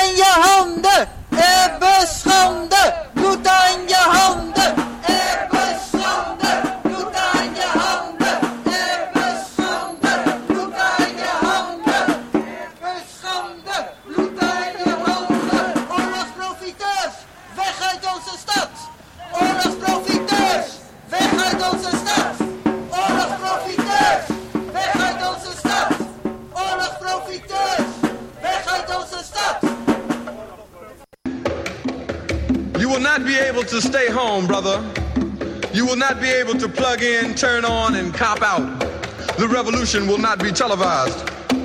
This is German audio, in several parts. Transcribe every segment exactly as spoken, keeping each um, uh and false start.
aan je handen, Ebbe schande. Bloed aan je handen, Ebbe schande. Bloed aan je handen, Ebbe schande. Bloed aan je handen, Ebbe schande. Bloed aan je handen. Oorlogsprofiteurs, weg uit onze stad. Oorlogsprofiteurs, weg uit onze stad. Oorlogsprofiteurs, weg uit onze stad. Oorlogsprofiteurs, weg uit onze stad. You will not be able to stay home, brother. You will not be able to plug in, turn on, and cop out. The revolution will not be televised.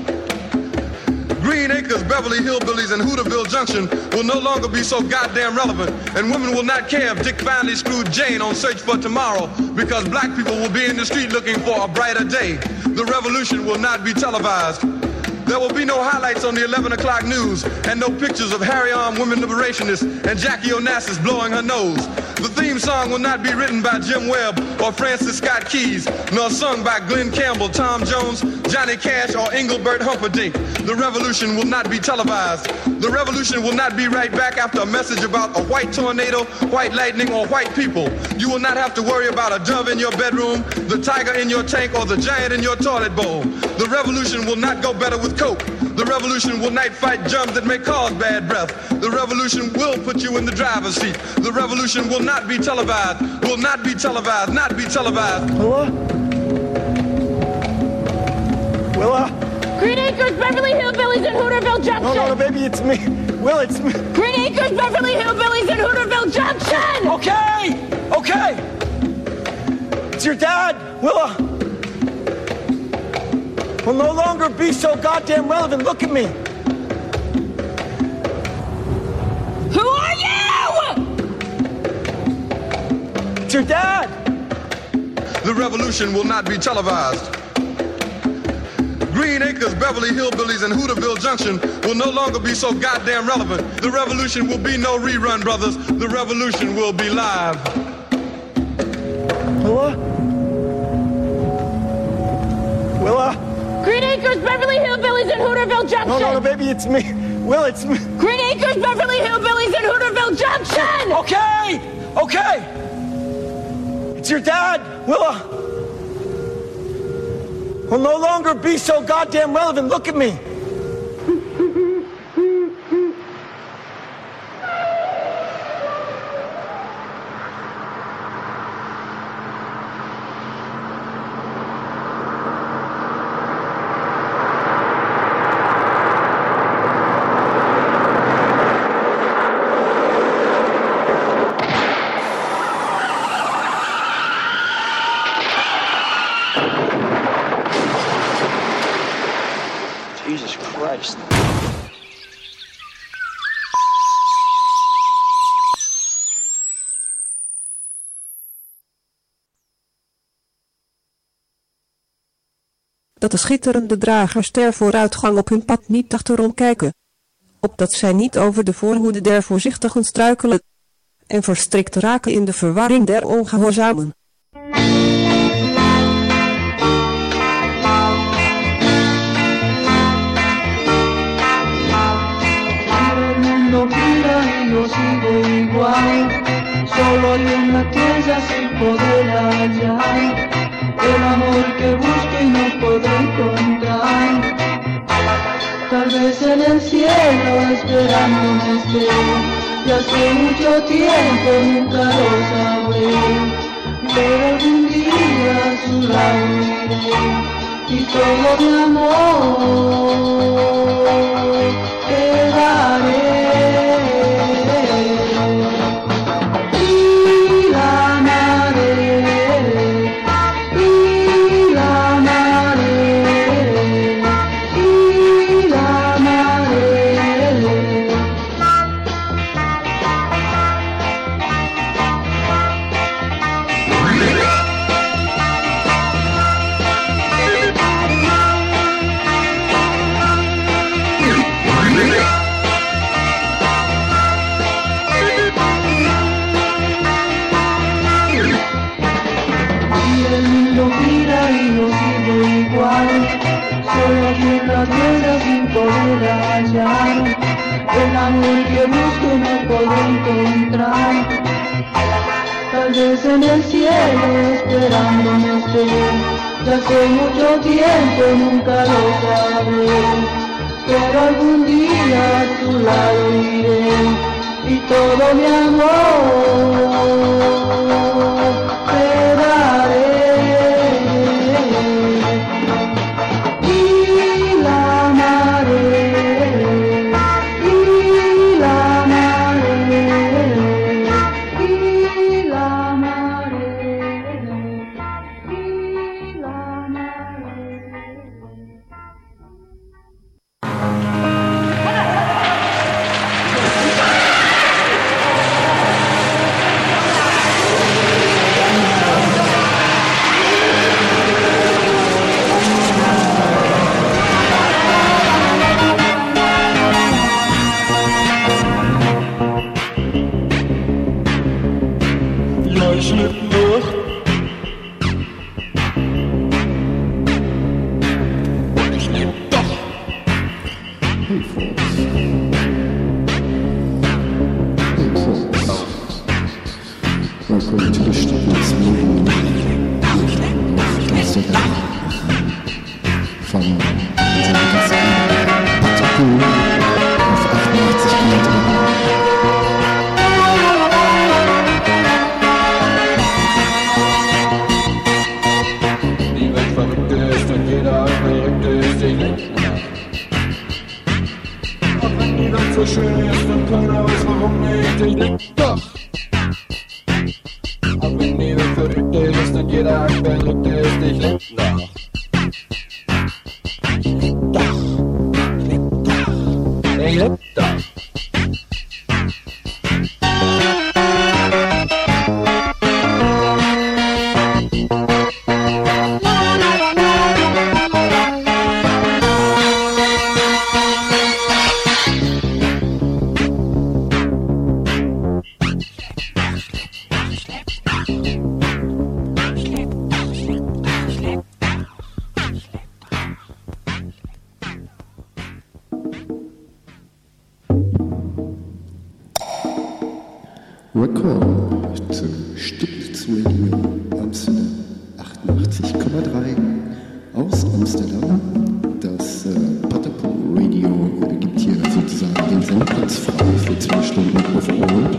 Green Acres, Beverly Hillbillies, and Hooterville Junction will no longer be so goddamn relevant, and women will not care if Dick finally screwed Jane on Search for Tomorrow, because black people will be in the street looking for a brighter day. The revolution will not be televised. There will be no highlights on the eleven o'clock news, and no pictures of Harry-armed women liberationists and Jackie Onassis blowing her nose. The theme song will not be written by Jim Webb or Francis Scott Keys, nor sung by Glenn Campbell, Tom Jones, Johnny Cash, or Engelbert Humperdinck. The revolution will not be televised. The revolution will not be right back after a message about a white tornado, white lightning, or white people. You will not have to worry about a dove in your bedroom, the tiger in your tank, or the giant in your toilet bowl. The revolution will not go better with coke. The revolution will not fight germs that may cause bad breath. The revolution will put you in the driver's seat. The revolution will not be televised, will not be televised, not be televised. Willa? Willa? Green Acres, Beverly Hillbillies, and Hooterville Junction! No, no, no, baby, it's me. Will, it's me. Green Acres, Beverly Hillbillies, and Hooterville Junction! Okay! Okay! It's your dad, Willa. Will no longer be so goddamn relevant. Look at me. Who are you? It's your dad. The revolution will not be televised. Green Acres, Beverly Hillbillies, and Hooterville Junction will no longer be so goddamn relevant. The revolution will be no rerun, brothers. The revolution will be live. Willa? Willa? Green Acres, Beverly Hillbillies, and Hooterville Junction! No, no, no, baby, it's me. Will, it's me. Green Acres, Beverly Hillbillies, and Hooterville Junction! Okay! Okay! It's your dad, Willa. Will no longer be so goddamn relevant. Look at me. Jesus Christ. Dat de schitterende dragers ter vooruitgang op hun pad niet achterom kijken. Opdat zij niet over de voorhoede der voorzichtigen struikelen. En verstrikt raken in de verwarring der ongehoorzamen. Solo hay una tierra sin poder hallar el amor que busco y no puedo encontrar. Tal vez en el cielo esperándome esté, y hace mucho tiempo nunca lo sabré, pero algún día a su lado iré y todo mi amor te daré. Solo aquí en la tierra sin poder hallar el el amor que busco no puedo encontrar. Tal vez en el cielo esperándome esté, ya hace mucho tiempo nunca lo sabré, pero algún día a tu lado iré y todo mi amor te daré. Y la amaré, y la amaré, y la amaré, y la amaré. Ja, ich lebe noch. Und ich lebe doch. Hey folks. Hey folks. Welcome to the Stiglitz Radio. Aus der Welt. Von unserem Gastgeber Patrick auf achtundachtzig Komma drei. So schön ist und keiner weiß warum nicht, ich leb doch. Auch wenn die Welt verrückt ist und jeder verrückt ist, ich leb noch. Doch, ich leb doch, ich leb doch. Welcome zu Stiglitz Radio Amsterdam achtundachtzig Komma drei aus Amsterdam. Das äh, Patapoo Radio gibt hier sozusagen den Sendplatz frei für zwei Stunden auf Ohren.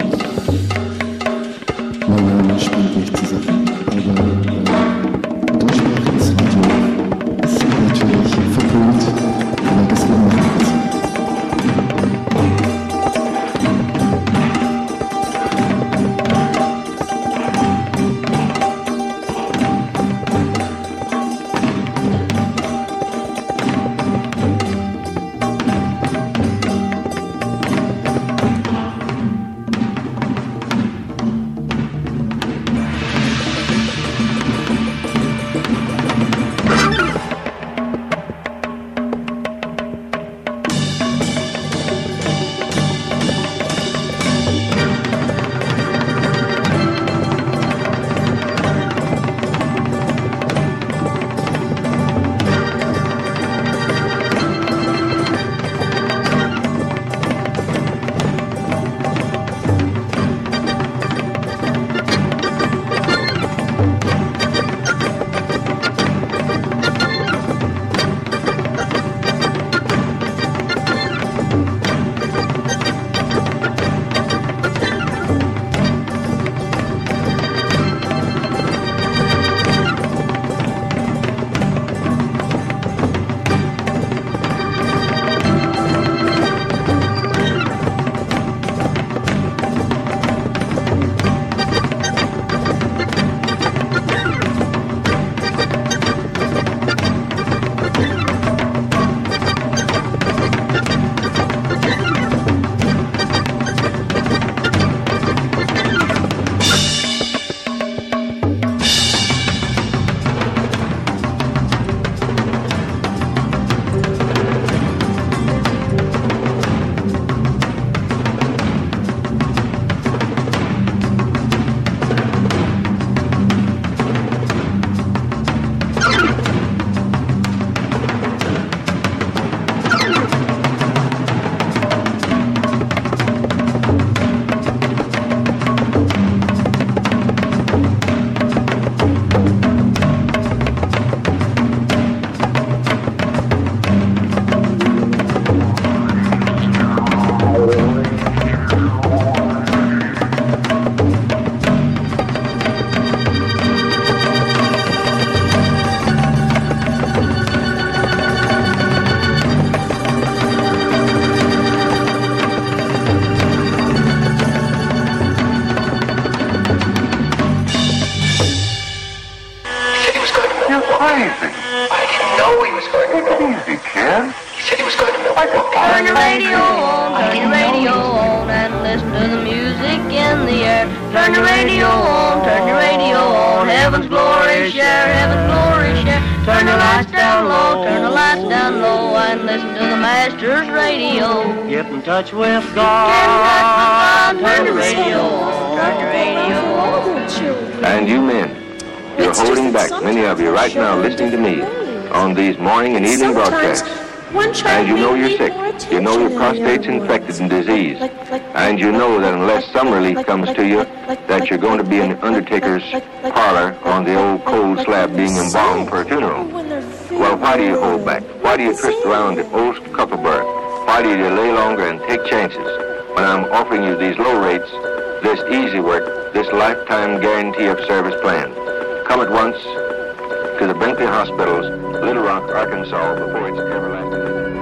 Mein Name spielt nicht zur Sache, aber äh, deutschsprachiges Radio ist natürlich verpönt, aber das immer macht. crazy. I didn't know he was going to Milwaukee. Easy, kid. He said he was going to Milwaukee. Turn your radio on, turn your radio on, and listen to the music in the air. Turn your radio on, turn your radio on, heaven's glory share, heaven's glory share. Turn your lights down low, turn the lights down low, and listen to the Master's radio. Get in touch with God. Turn your radio on, turn your radio on. And you men, you're holding back, many of you right now listening to me on these morning and evening broadcasts. And you know you're sick. You know your prostate's infected and diseased. And you know that unless some relief comes to you, that you're going to be in the undertaker's parlor on the old cold slab being embalmed for a funeral. Well, why do you hold back? Why do you twist around the old Kuckelberg? Why do you delay longer and take chances when I'm offering you these low rates, this easy work, this lifetime guarantee of service plan? Come at once to the Bentley Hospitals, Little Rock, Arkansas, before it's everlasting.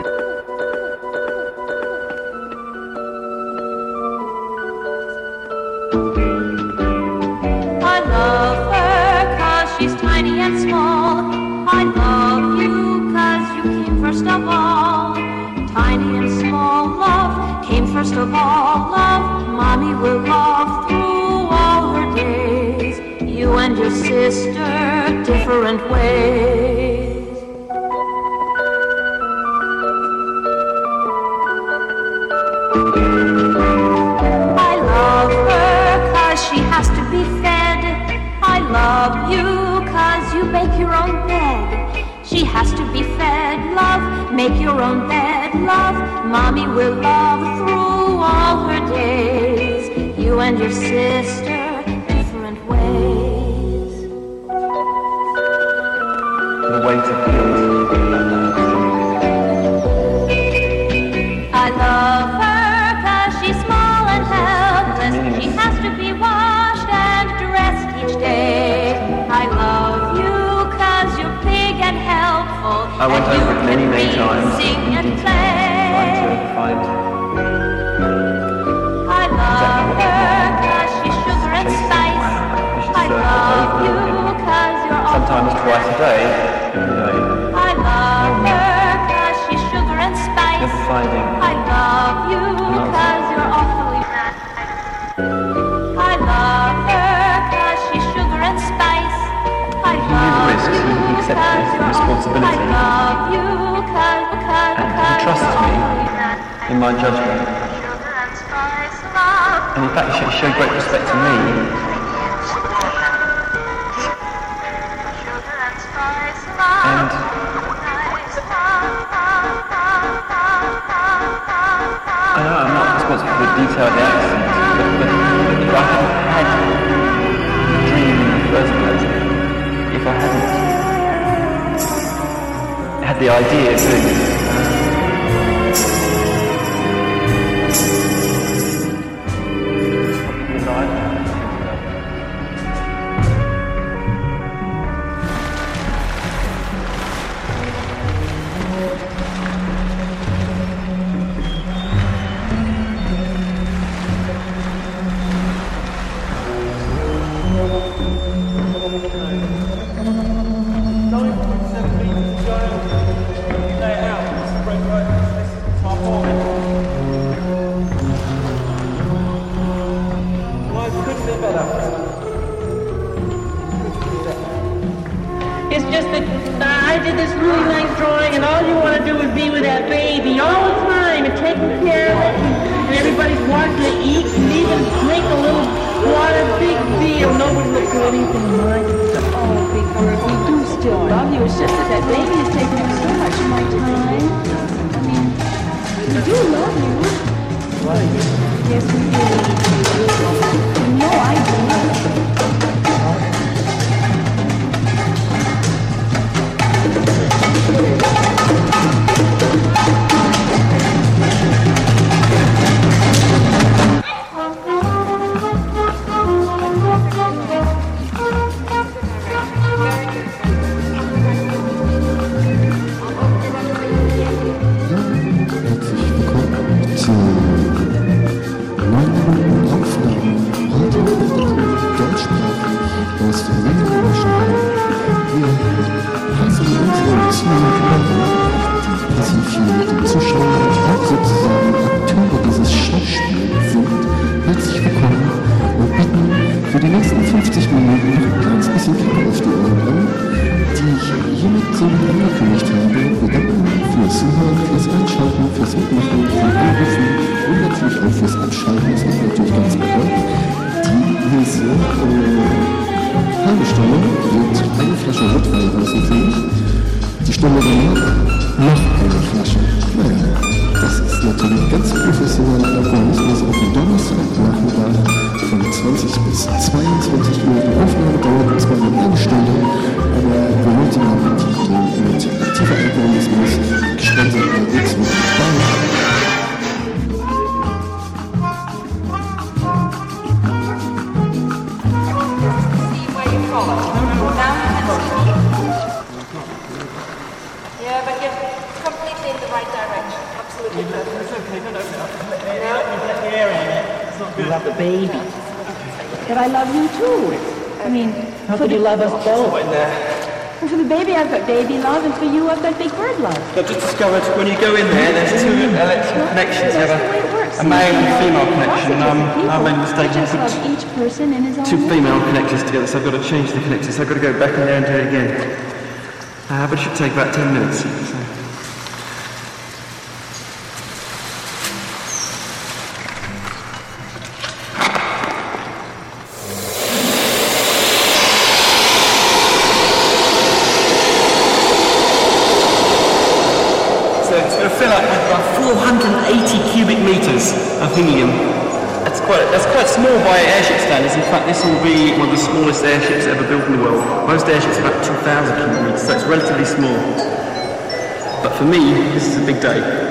I love her 'cause she's tiny and small. I love you 'cause you came first of all. Tiny and small love came first of all. Love, Mommy will love through all her days. You and your sister, different ways. I love her 'cause she has to be fed. I love you 'cause you make your own bed. She has to be fed, love, make your own bed, love. Mommy will love through all her days. You and your sister, different ways. The weight of guilt. I love her 'cause she's small and helpless. She has to be washed and dressed each day. I love you 'cause you're big and helpful. I went and over it many, many read, times. Sing and play. Trying to find I love her 'cause she's sugar and spice. I love you 'cause you're all sometimes twice a day, every day. I love her 'cause she's sugar and spice. Never finding. I love you 'cause you're awfully nice. I love her 'cause she's sugar and spice. I love risk, you he accepted 'cause you're responsibility. I love you 'cause, because, And he because trusts you're me awfully nice. in my judgment. Sugar and spice, love. And in fact, he showed great respect to me. And I know I'm not responsible for the detailed accident, but, but if I hadn't had the dream in the first place, if I hadn't had the idea of doing it, It's just that uh, I did this really nice drawing, and all you want to do is be with that baby all the time and taking care of it, and, and everybody's wanting to eat, and even make a little what a big deal. Nobody looks at anything like it. Oh, Big Bird, we do still love you. It's just that that baby is taking up so much of my time. I mean, we do love you. Yes, we do. You know I do. Deutschsprachig aus dem Wienerischen Raum. Hier schon angekündigt habe, wir danken fürs Zuhören, fürs Einschalten, fürs Mitmachen, für Anrufen und natürlich auch fürs Abschalten. Das ist natürlich ganz klar. Die nächste äh, halbe Stunde wird eine Flasche Rotwein außenfähig. Die Stunde danach noch eine Flasche. Naja, das ist natürlich ganz professioneller Alkoholismus auf dem Donnerstagnachmittag von zwanzig bis zweiundzwanzig Uhr. Die Aufnahme dauert zwar nur eine Stunde, aber wir wollten auch die mit tiefer Alkoholismus gestaltet nichts mit dabei. You love the baby. But I love you too. I mean, how could you love us both? And for the baby, I've got baby love, and for you, I've got big bird love. I've just discovered when you go in there, there's two electrical connections. You have a, a male and female connection. Um, I made a mistake and put each person in his own two female connectors together, so I've got to change the connectors. So I've got to go back in there and do it again. Uh, but it should take about ten minutes. So. four hundred eighty cubic metres of helium. That's quite, that's quite small by airship standards. In fact, this will be one of the smallest airships ever built in the world. Most airships are about two thousand cubic metres, so it's relatively small. But for me, this is a big day.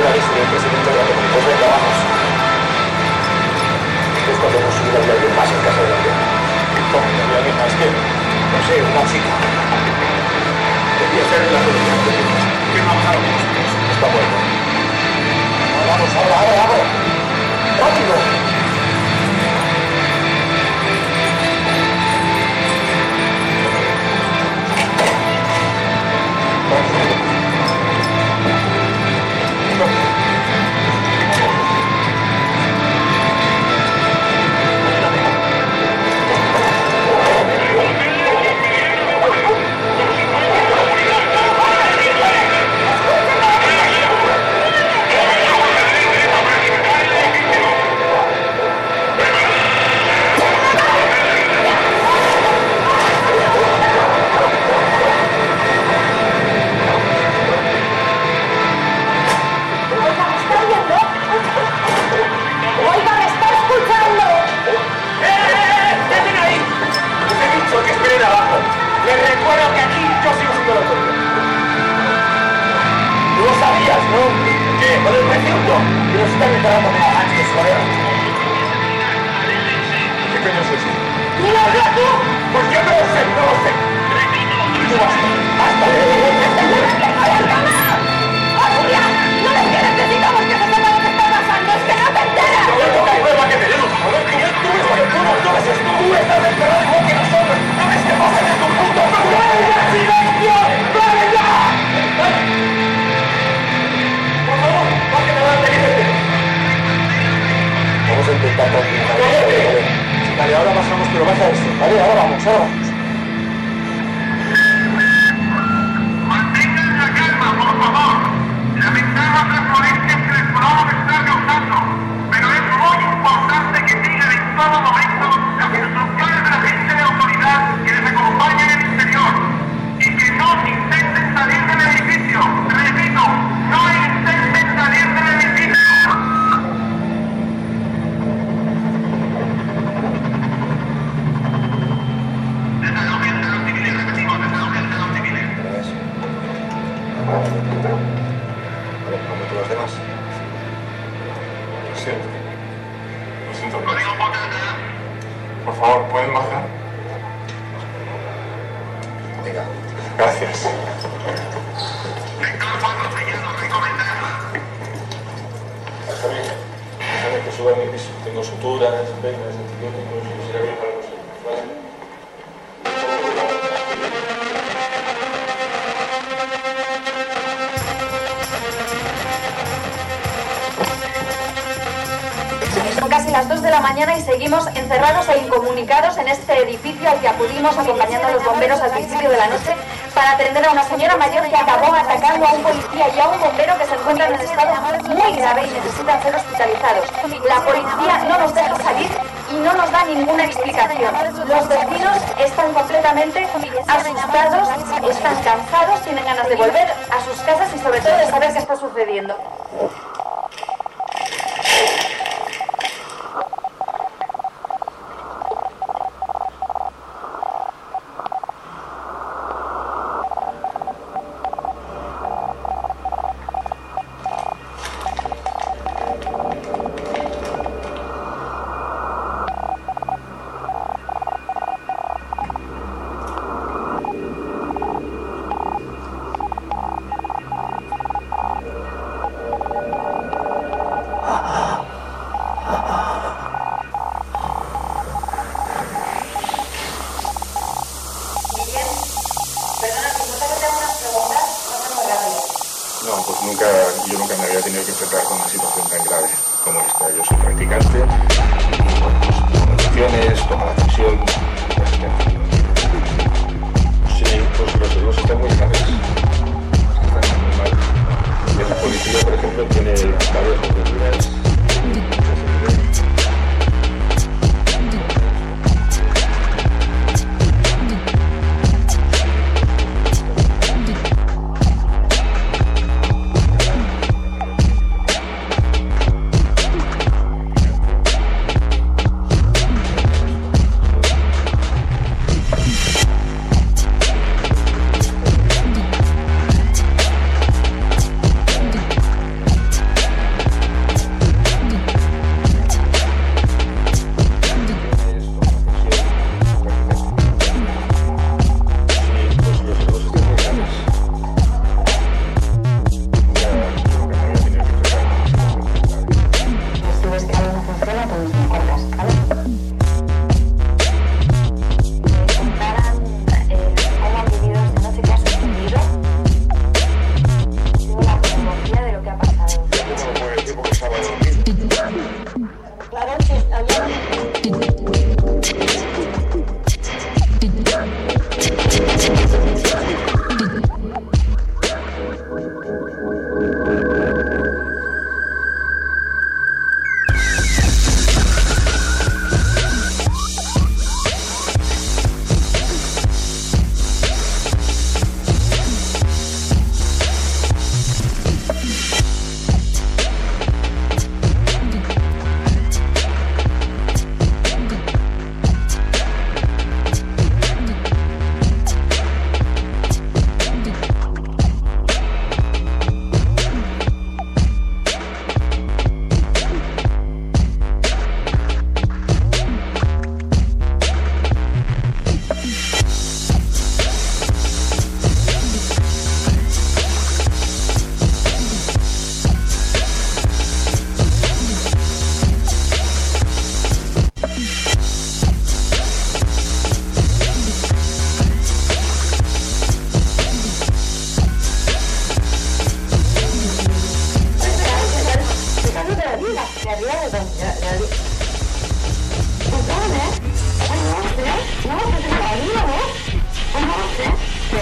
una lista del presidente de la comunidad de trabajos. Es cuando hemos subido a alguien más en casa de la tierra. ¿Cómo? ¿Alguien más qué? No sé, una chica. Debía ser la comunidad de tierra. ¿Qué vamos a hacer? Está muerto. Vamos, ahora, ahora, ahora. ¡Rápido! Acompañando a los bomberos al principio de la noche para atender a una señora mayor que acabó atacando a un policía y a un bombero que se encuentran en estado muy grave y necesitan ser hospitalizados. La policía no nos deja salir y no nos da ninguna explicación. Los vecinos están completamente asustados, están cansados, tienen ganas de volver a sus casas y sobre todo de saber qué está sucediendo.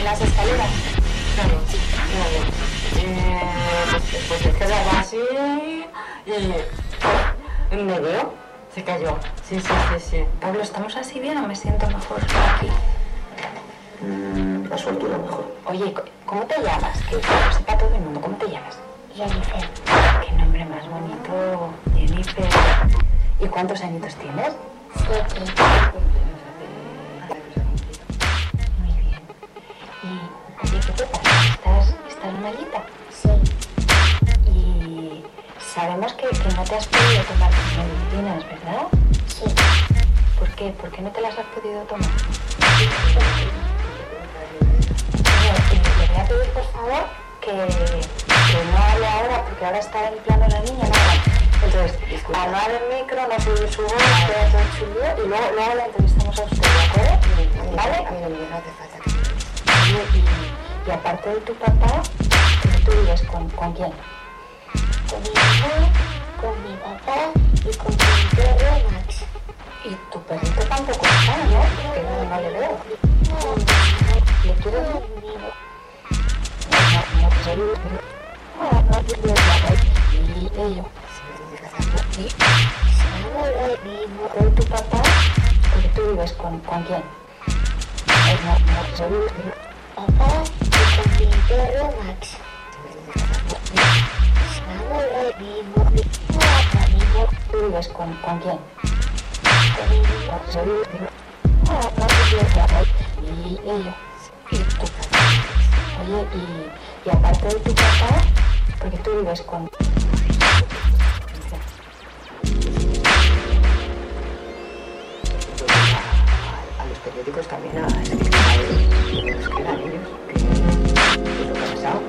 en las escaleras. Claro, claro. Eh, pues, pues es que la hago así y me veo, se cayó. Sí, sí, sí, sí. Pablo, ¿estamos así bien o me siento mejor aquí? Mm, la soltura mejor. Oye, ¿cómo te llamas? Que lo sepa todo el mundo. ¿Cómo te llamas? Jennifer. Qué nombre más bonito, Jennifer. ¿Y cuántos añitos tienes? Siete. Muy bien. Y, oye, ¿qué te pasa? ¿Estás, estás malita? Sí. Y sabemos que, que no te has podido tomar tus medicinas, ¿verdad? Sí. ¿Por qué? ¿Por qué no te las has podido tomar? Le voy a pedir, por favor, que, que no hable ahora, porque ahora está en plano la niña, nada. Entonces, apagar el micro, no subir su voz, queda todo chulo, y luego, luego la entrevistamos a usted, ¿de acuerdo? ¿Vale? A mí no me hace falta. Y, y, y aparte de tu papá, ¿tú vives con, con quién? Con mi mamá, con mi papá y con mi perro Max. Y tu perrito tampoco está, ¿no? Que no, no le veo. ¿Le quieres ver? No, no te saludo. No, no te veo. Y ello. ¿Con tu papá? Porque tú vives con, ¿con quién? No, no te saludo. Papá y con mi perro Max. ¿Tú vives con, con quién? Con mi No te saludo. No, no te veo. Y ello. Y tu papá. Oye, y, y aparte de tu papá, porque tú vives con... A los periódicos también a escribir a los que eran ellos, que es lo que ha pasado.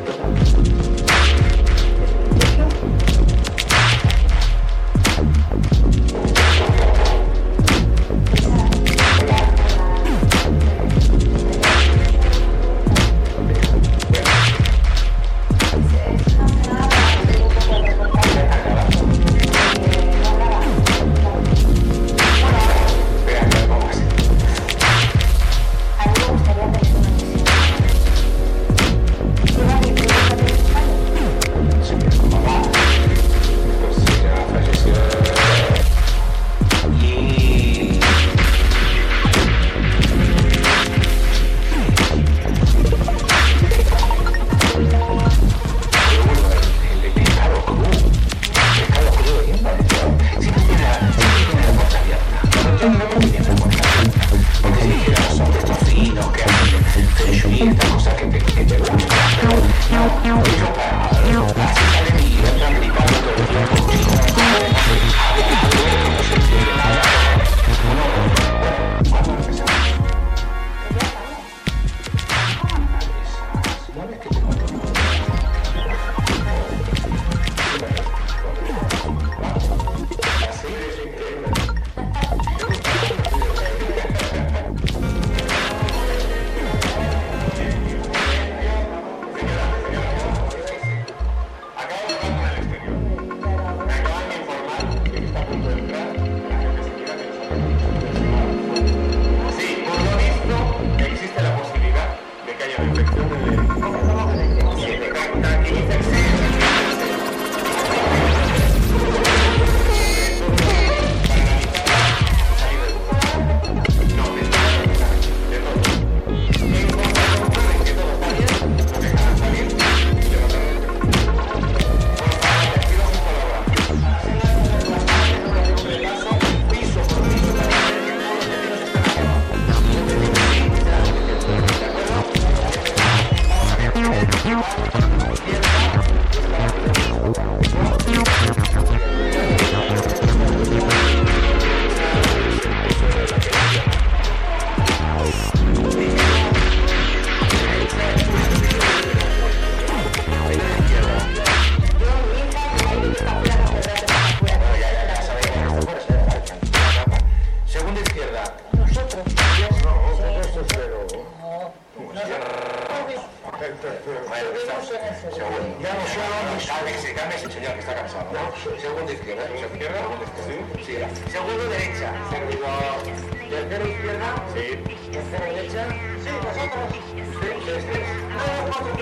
Señor, que está cansado, ¿no? Segundo izquierda, segundo izquierda, sí, sí. Segundo derecha, servidor. Tercero izquierda, sí. Tercero derecha, sí, nosotros.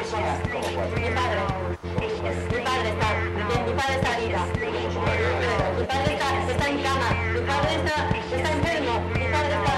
cosas. Mi padre. Mi padre está. Mi padre está herida. Mi padre está, está en cama. Mi padre está, está enfermo. Mi padre está.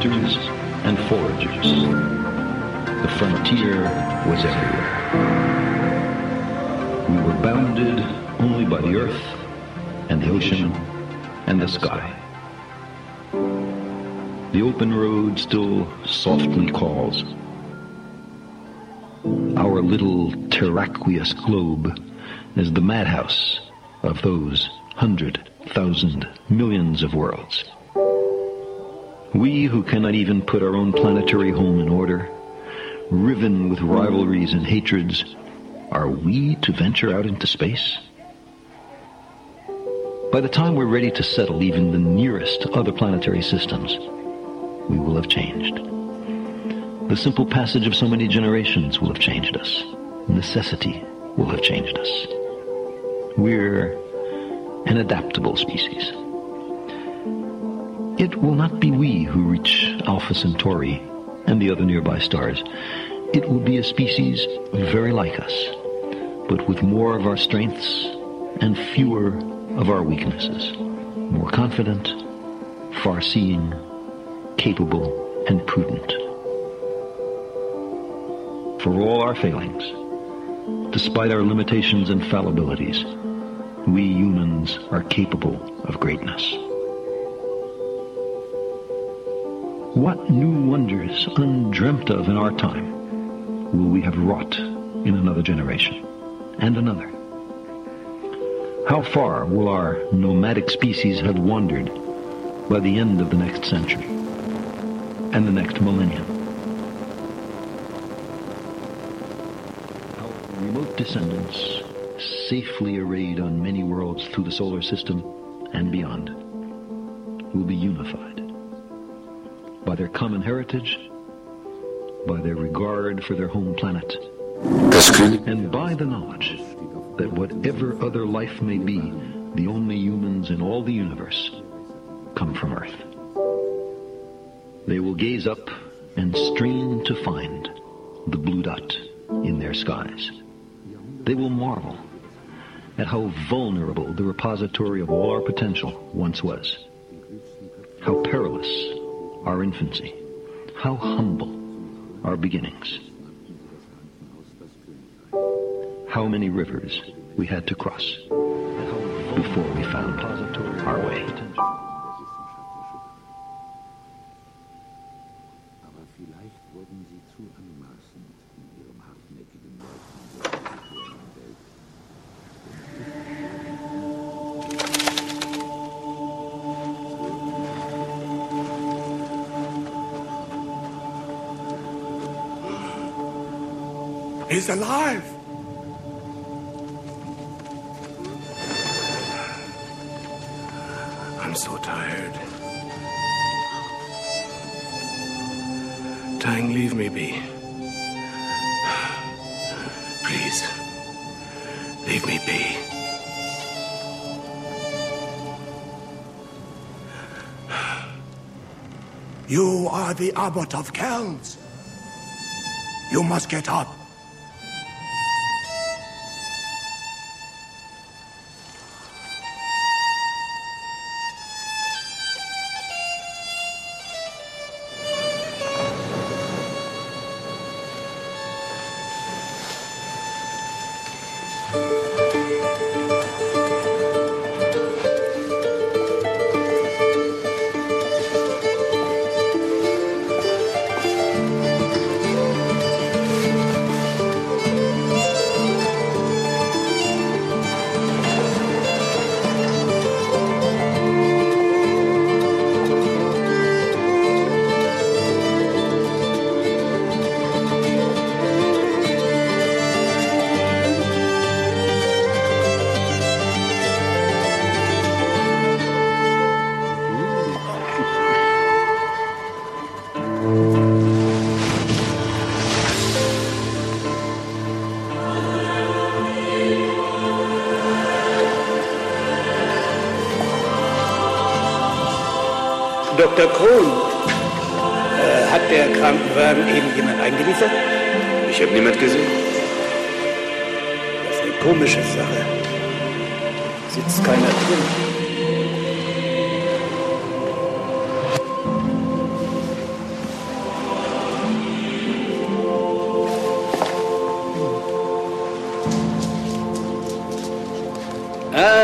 hunters and foragers. The frontier was everywhere. We were bounded only by the earth and the ocean and the sky. The open road still softly calls. Our little terraqueous globe is the madhouse of those hundred thousand millions of worlds. We who cannot even put our own planetary home in order, riven with rivalries and hatreds, are we to venture out into space? By the time we're ready to settle even the nearest other planetary systems, we will have changed. The simple passage of so many generations will have changed us. Necessity will have changed us. We're an adaptable species. It will not be we who reach Alpha Centauri and the other nearby stars. It will be a species very like us, but with more of our strengths and fewer of our weaknesses. More confident, far-seeing, capable, and prudent. For all our failings, despite our limitations and fallibilities, we humans are capable of greatness. What new wonders undreamt of in our time will we have wrought in another generation and another? How far will our nomadic species have wandered by the end of the next century and the next millennium? Our remote descendants, safely arrayed on many worlds through the solar system and beyond, will be unified by their common heritage, by their regard for their home planet, and by the knowledge that whatever other life may be, the only humans in all the universe come from Earth. They will gaze up and strain to find the blue dot in their skies. They will marvel at how vulnerable the repository of all our potential once was, how perilous our infancy, how humble our beginnings, how many rivers we had to cross before we found our way. He's alive! I'm so tired. Tang, leave me be. Please, leave me be. You are the Abbot of Kells. You must get up. Doktor Krohn, äh, hat der Krankenwagen eben jemand eingeliefert? Ich habe niemand gesehen. Das ist eine komische Sache. Sitzt keiner drin.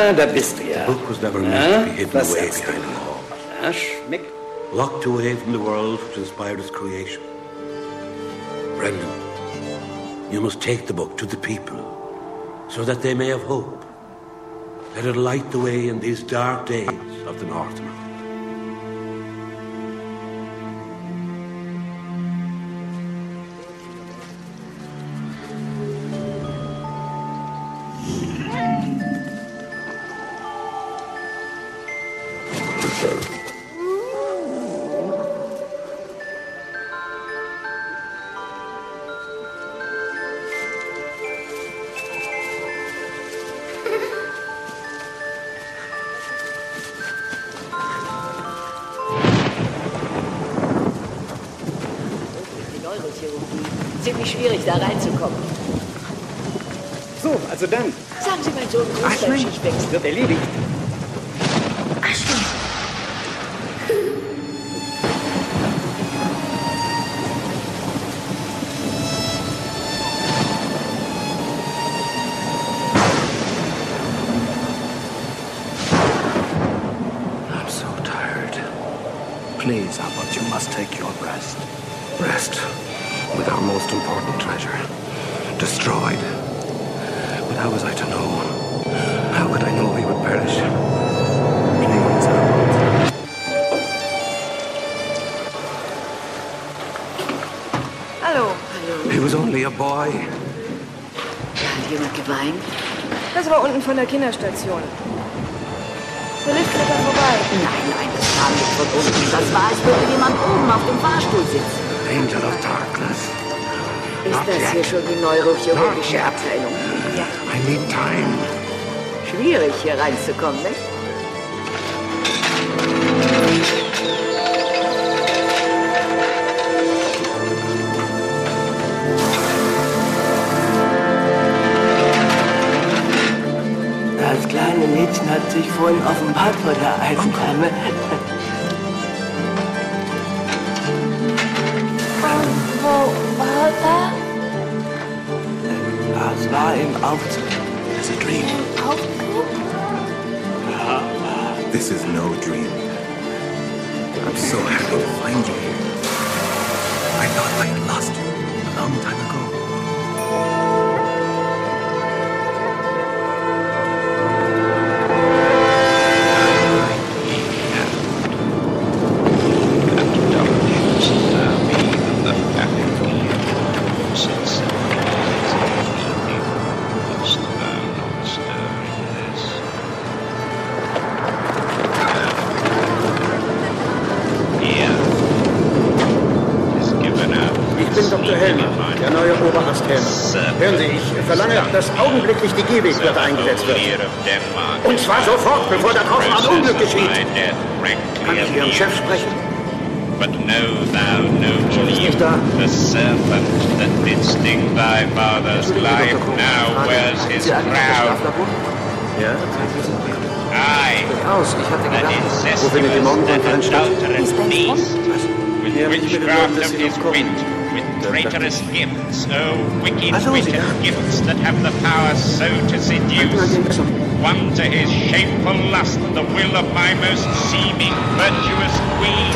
Ah, da bist du ja. The book was never meant to be hidden away behind a wall. Ja, schmeckt. Locked away from the world which inspired its creation. Brendan, you must take the book to the people so that they may have hope. Let it light the way in these dark days of the Northman. Ziemlich schwierig, da reinzukommen. So, also dann. Sagen Sie, mein Sohn, Großflächig wird erledigt. Ashwin. I'm so tired. Please, Abbot, you must take your rest. Rest with our most important treasure destroyed. But how was I to know? How could I know he would perish? Please, Abbot. Hallo. Hallo. He was only a boy. Hat jemand geweint? Das war unten von der Kinderstation. Der Lift fährt da vorbei. Nein, nein, das kam nicht von unten. Das war, als würde jemand oben auf dem Fahrstuhl sitzen. Angel of Darkness. Ist Not das yet. hier schon die neurochirurgische Not yet. Abteilung? Ja. I need time. Schwierig, hier reinzukommen, nicht? Das kleine Mädchen hat sich vorhin offenbart vor der Eisenbahn. Wo war er? Das war im Aufzug. It's a dream. This is no dream. I'm so happy to find you here. I thought I had lost you a long time ago. Hören Sie, ich verlange, dass augenblicklich die Gehweggurte eingesetzt wird. Und zwar sofort, bevor da draußen ein Unglück geschieht. Kann ich Ihren Chef sprechen? But know thou, noble youth, the serpent that did sting thy father's life now wears his crown. Ja? I, an incestuous and adulterous beast, with witchcraft of his wit, with traitorous gifts, oh, wicked, wicked gifts that have the power so to seduce, one to his shameful lust, the will of my most seeming virtuous queen.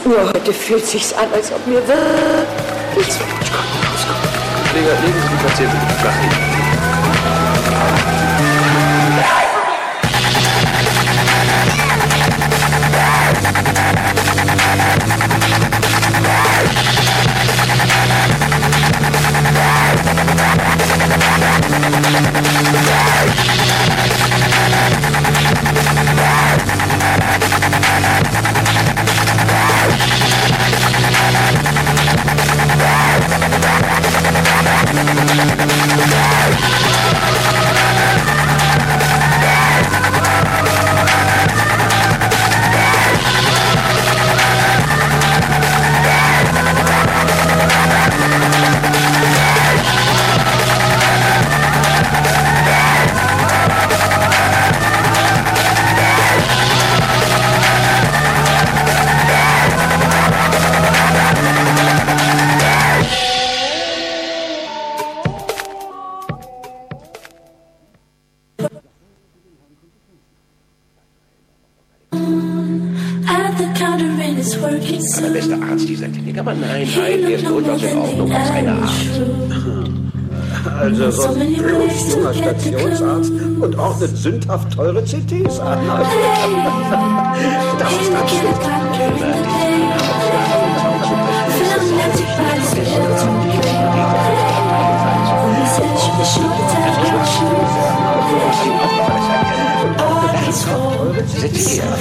Nur heute fühlt sich's an, als ob mir wirklich... Legen Sie die Patientin flach hin. Der beste Arzt dieser Klinik, aber nein, nein, er ist durchaus in Ordnung auf seine Art. Also so ein bloß junger Stationsarzt und ordnet sündhaft teure C Ts an. Das ist absurd. Sitz hier.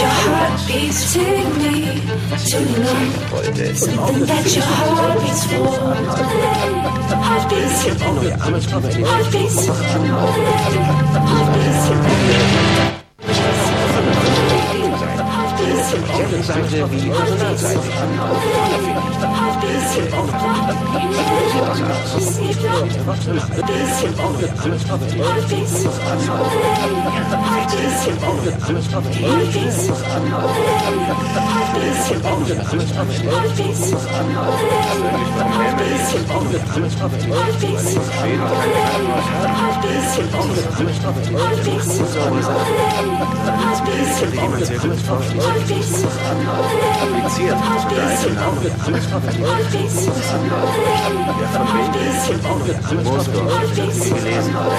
Sagen Sie, wie die Personalseite. Kompliziert, zu der einen Name. Der von wegen Moosdorf, die gelesen hat.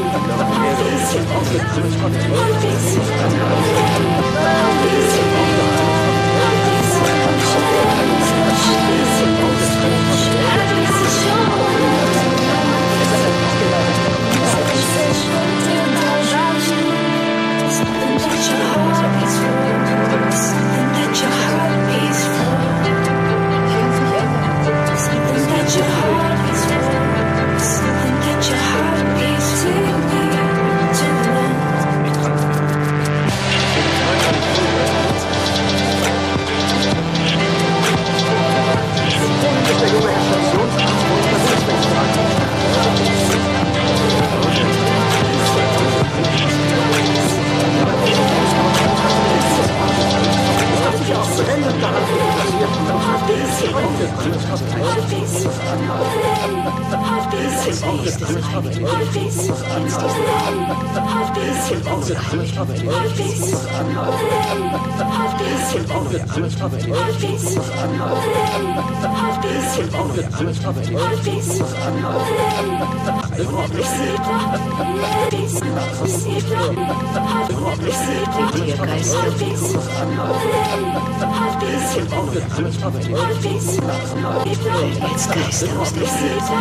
Jetzt Geister aus der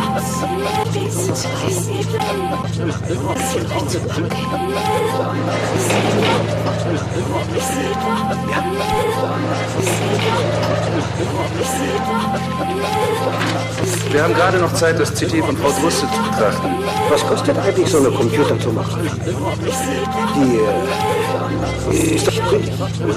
Wir haben gerade noch Zeit, das C T von Frau Drusse zu betrachten. Was kostet eigentlich so eine Computertomographie? Die äh, ist doch billig.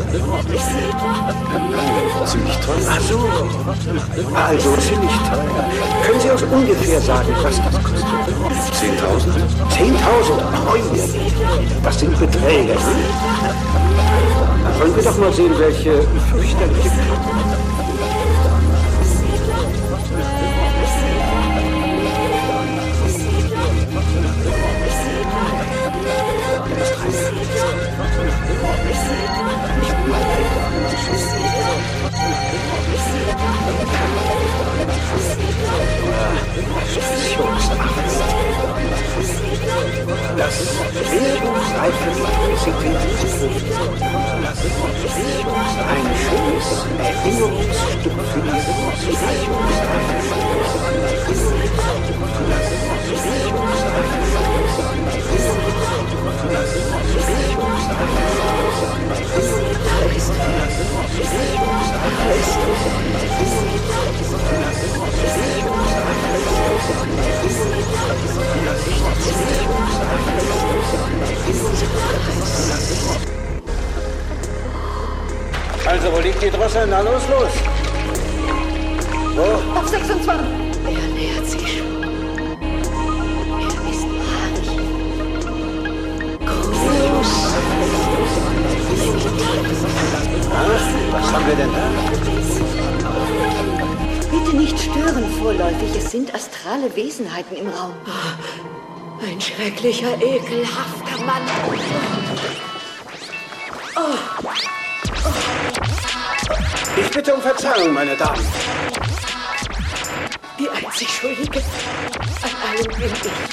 Ziemlich teuer. Ach so. Also ziemlich teuer. Können Sie uns ungefähr sagen, was das kostet? Zehntausend? Zehntausend? Oh, das sind Beträge. Wollen wir doch mal sehen, welche fürchterliche Klappe. die Drossel, na los, los. Wo? Auf sechsundzwanzig. Er nähert sich schon. Er ist haarig. Groß. Ah, was haben wir denn da? Bitte nicht stören vorläufig. Es sind astrale Wesenheiten im Raum. Ein schrecklicher, ekelhafter Mann. Oh. Ich bitte um Verzeihung, meine Damen. Die einzig Schuldige an allem bin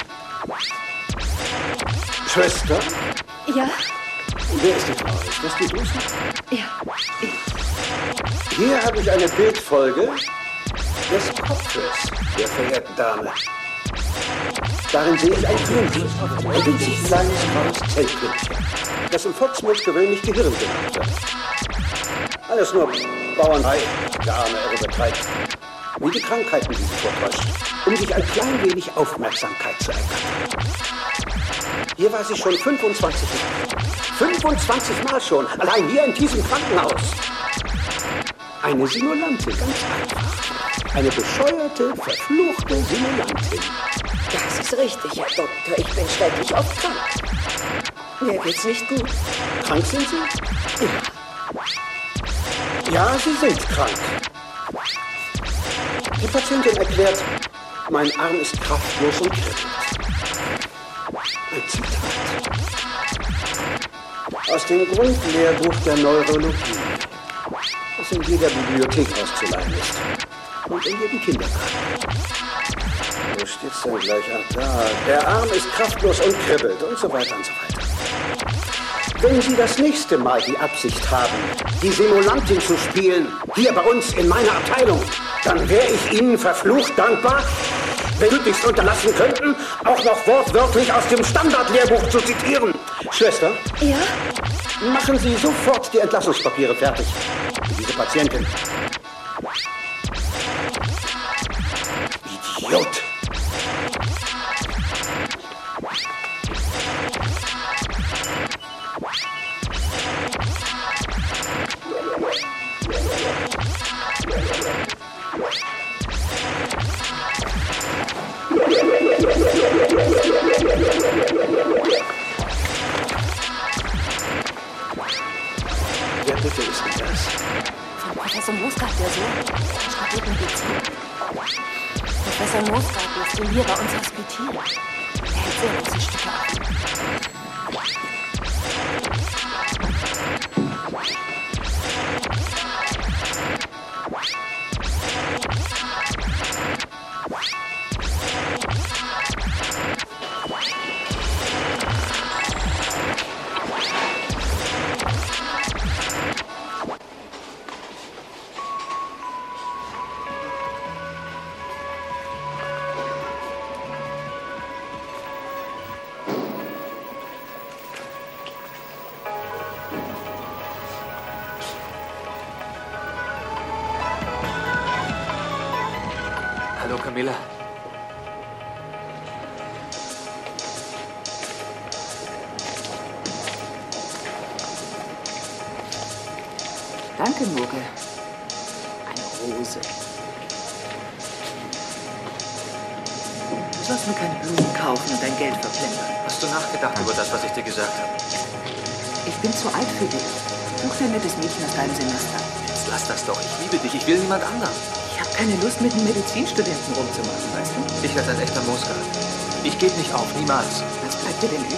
ich. Schwester? Ja? Wer ist die Frau? Ist das die Lucy? Ja, ich. Hier habe ich eine Bildfolge des Kopfes der verehrten Dame. Darin sehe ich ein Klümpchen, ein winzig kleines graues Zellklümpchen, das im Volksmund gewöhnlich Gehirn genannt wird. Alles nur Bauernei, der arme Irre betreibt. Wie die Krankheiten, die sie vortäuscht, um sich ein klein wenig Aufmerksamkeit zu ergattern. Hier war sie schon fünfundzwanzig Mal. fünfundzwanzig Mal schon, allein hier in diesem Krankenhaus. Eine Simulantin, ganz einfach. Eine bescheuerte, verfluchte Simulantin. Das ist richtig, Herr Doktor. Ich bin schrecklich oft krank. Mir geht's nicht gut. Krank sind Sie? Ja. Ja, Sie sind krank. Die Patientin erklärt, mein Arm ist kraftlos und kribbelt. Ein Zitat. Aus dem Grundlehrbuch der Neurologie, das in jeder Bibliothek auszuleihen ist. Und in jedem Kindergarten. Wo steht's denn gleich? Ach, da. Der Arm ist kraftlos und kribbelt und so weiter und so weiter. Wenn Sie das nächste Mal die Absicht haben, die Simulantin zu spielen, hier bei uns in meiner Abteilung, dann wäre ich Ihnen verflucht dankbar, wenn Sie möglichst unterlassen könnten, auch noch wortwörtlich aus dem Standardlehrbuch zu zitieren. Schwester? Ja? Machen Sie sofort die Entlassungspapiere fertig für diese Patientin. Idiot! Wer bitte ist denn das? Von Professor Moosgard, der Sohn. Studiert Medizin. Professor Moosgard lässt ihn hier bei uns hospitieren. Er hält sehr große Stücke ab. Hallo, Camilla. Danke, Mucke. Eine Rose. Du sollst mir keine Blumen kaufen und dein Geld verplempern. Hast du nachgedacht über das, was ich dir gesagt habe? Ich bin zu alt für dich. Such dir ein nettes Mädchen aus deinem Semester. Jetzt lass das doch. Ich liebe dich. Ich will niemand anderen. Ich habe keine Lust, mit einem Medizinstudenten rumzumachen, weißt du? Ich werde ein echter Moosgard. Ich gebe nicht auf. Niemals. Was bleibt dir denn übrig?